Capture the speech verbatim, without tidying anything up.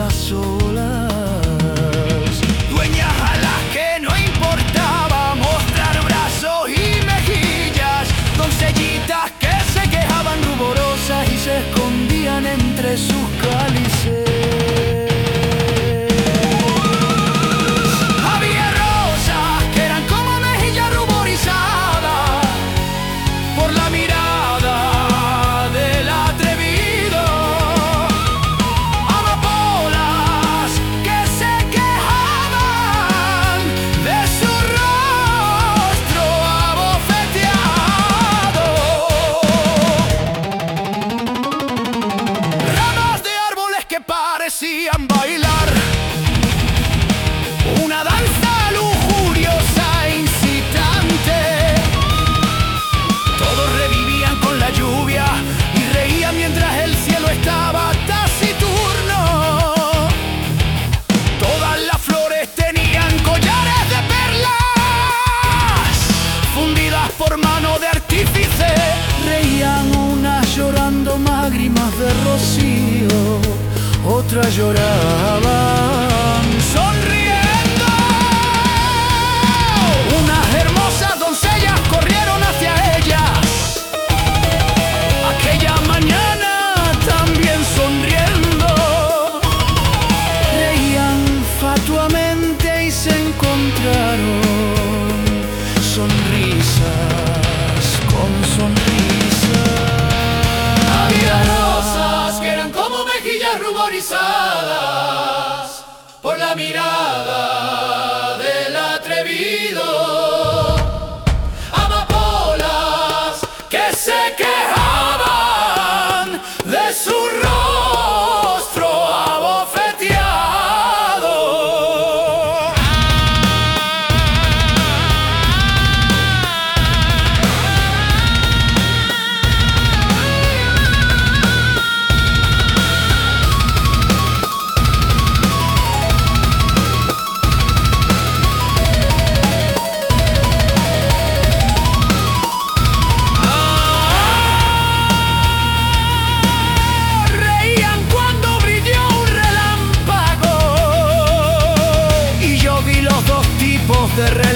las olas, dueñas a las que no importaba mostrar brazos y mejillas, doncellitas que se quejaban ruborosas y se escondían entre sus cálices. Había rosas que eran como mejillas ruborizadas por la mirada del atrevido, amapolas que se quejaban de su rostro abofeteado, ramas de árboles que parecían bailar una danza lujuriosa e incitante. Todos revivían con la lluvia y reían mientras el cielo estaba taciturno. Todas las flores tenían collares de perlas fundidas por mano de artífice. Reían unas llorando lágrimas de rocío, otras lloraban sonriendo. Unas hermosas doncellas corrieron hacia ellas aquella mañana también sonriendo. Reían fatuamente y se encontraron sonrisas con sonrisas. Había rosas que eran como mejillas ruborizadas por la mirada del atrevido, amapolas que se quejaban de su rostro abofeteado. Reían cuando brilló un relámpago y yo vi los dos tipos de relámpagos